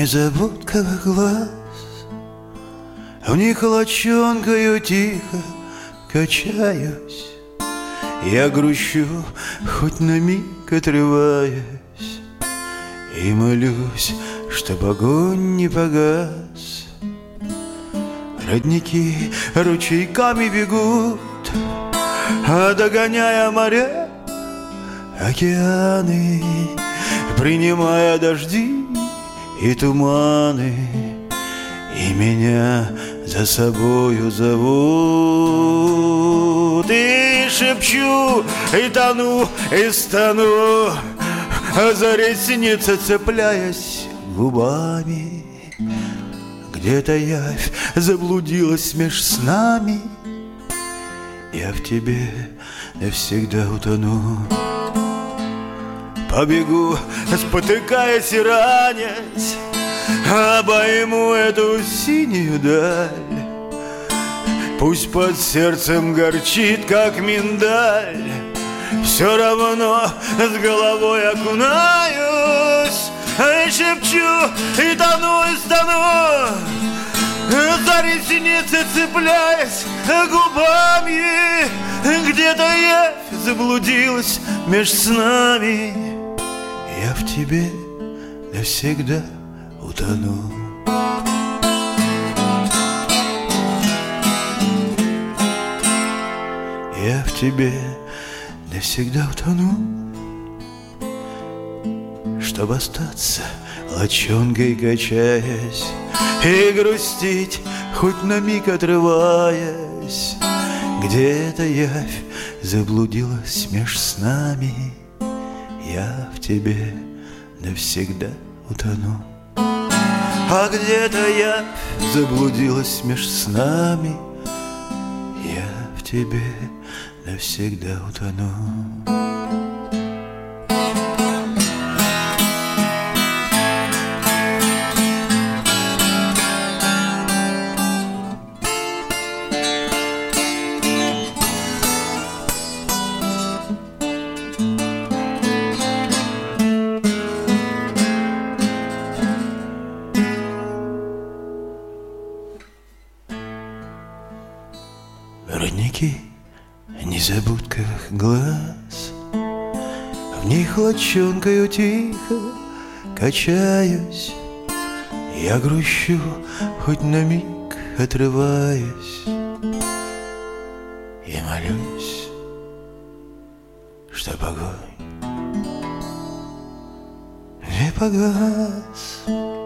незабудковых глаз. В них лочонкою тихо качаюсь. Я грущу, хоть на миг отрываясь, и молюсь, чтоб огонь не погас. Родники ручейками бегут, а догоняя моря, океаны, принимая дожди и туманы, и меня за собою зовут. И шепчу, и тону, и стану, за ресницы цепляясь губами. Где-то явь заблудилась меж снами, я в тебе навсегда утону. Побегу, спотыкаясь и ранясь, обойму эту синюю даль. Пусть под сердцем горчит, как миндаль, все равно с головой окунаюсь. И шепчу, и тону, и стану, за ресницы цепляясь губами. Где-то явь заблудилась меж снами, я в тебе навсегда утону. Я в тебе навсегда утону. Чтоб остаться лочонкой качаясь и грустить, хоть на миг отрываясь. Где-то явь заблудилась меж снами, я в тебе навсегда утону. А где-то явь заблудилась меж снами, я в тебе навсегда утону. Родники незабудковых глаз, в них лочонкою тихо качаюсь. Я грущу, хоть на миг отрываясь, и молюсь, чтоб огонь не погас.